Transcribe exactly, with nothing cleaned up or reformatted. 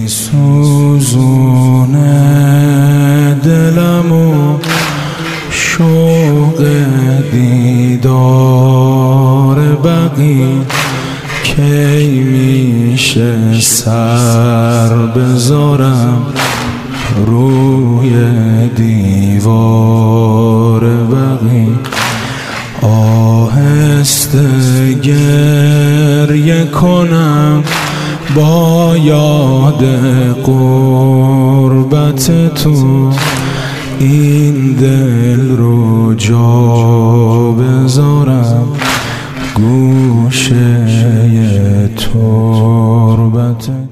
میسوزونه دلمو شوق دیدار بقی، کی میشه سر بذارم روی دیوار بقی. آهسته گریه کنم با یاد غربت تو، این دل رو جا بذارم گوشه تربت